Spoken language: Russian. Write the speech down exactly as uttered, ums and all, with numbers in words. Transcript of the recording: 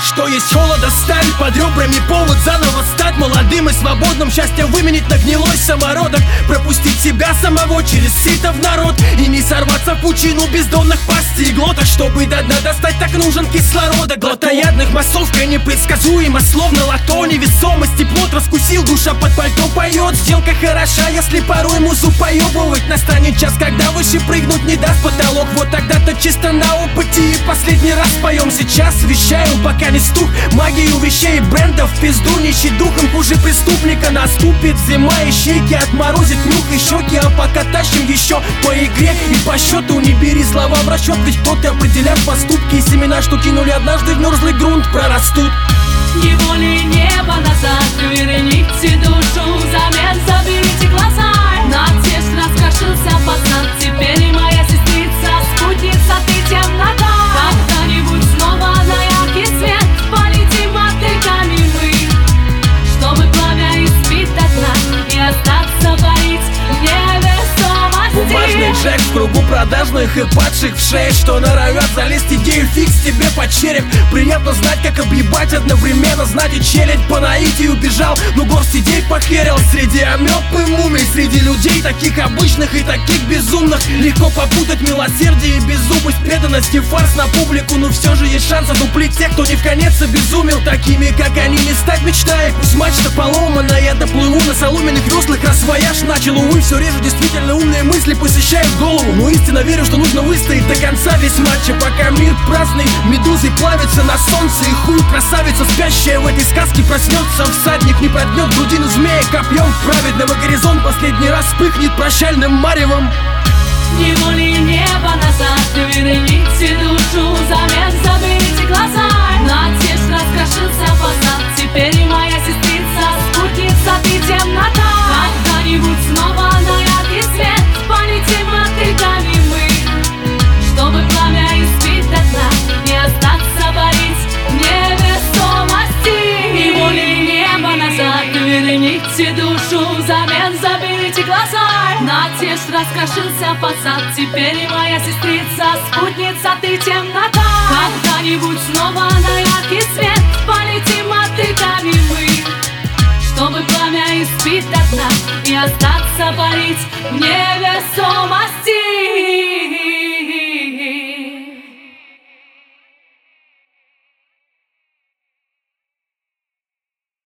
что есть холод оставить, под ребрами повод заново стать молодым и свободным, счастье выменить на гнилой самородок, пропустить себя самого через сито в народ и не сорваться в пучину бездонных пастей и глоток. Чтобы до дна достать, так нужен кислород. Глотоядных массовка непредсказуема, словно лото. Невесомость, теплот раскусил, душа под пальто поет. Сделка хороша, если порой музу поебывать. Настанет час, когда выше прыгнуть не даст потолок. Вот тогда-то чисто на опыте и последний раз поем. Сейчас вещаю, пока не стух магию вещей и брендов. Пизду нищий духом, хуже преступника. Наступит зима, ищейки отморозит нюх и щеки. А пока тащим еще по игре и по счету. Не бери слова в расчет, ведь кто-то определяет поступки. И семена, что кинули однажды в мерзлый грунт, прорастут. Неволи небо назад, верните душу взамен, заберите глаза. На тешь раскошился пацан, теперь и моя сестрица, спутница, ты темнота. Когда-нибудь снова на яркий свет полетим мотыльками мы, чтобы пламя испить до дна и остаться парить в невесомости. Бумажный Джек в кругу продажных и падших в шею, что норовят залезть идею фикс тебе под череп. Приятно знать, как объебать одновременно, знать и челядь по наитию убежал, но горсть идей похерил. Среди амеб и мумий, среди людей таких обычных и таких безумных, легко попутать милосердие и беззубость, преданность и фарс на публику. Но все же есть шанс одуплить тех, кто не в конец обезумел. Такими, как они, не стать мечтай. Пусть мачта поломана, я доплыву на соломенных веслах, раз вояж начал. Увы, все реже действительно умные мысли посещают голову, но истинно верю, что нужно выстоять до конца весь матч. А пока мир праздный, медузы плавятся на солнце, и хуй красавица, спящая в этой сказке, проснется. Всадник не проткнет грудину змея копьем праведного, горизонт последний раз вспыхнет прощальным маревом. Неволи небо назад, верните душу взамен, заберите глаза. На тешь раскошился пацан, теперь и моя сестрица, спутница, ты темнота. Когда-нибудь снова на яркий свет полетим мотыльками мы, чтобы пламя испить до дна и остаться парить в невесомости. Неволи небо назад, верните душу взамен, заберите глаза. На тешь раскошился пацан, теперь и моя сестрица, спутница, ты темнота. Когда-нибудь снова на яркий свет полетим мотыльками мы, чтобы пламя испить до дна и остаться парить в невесомости.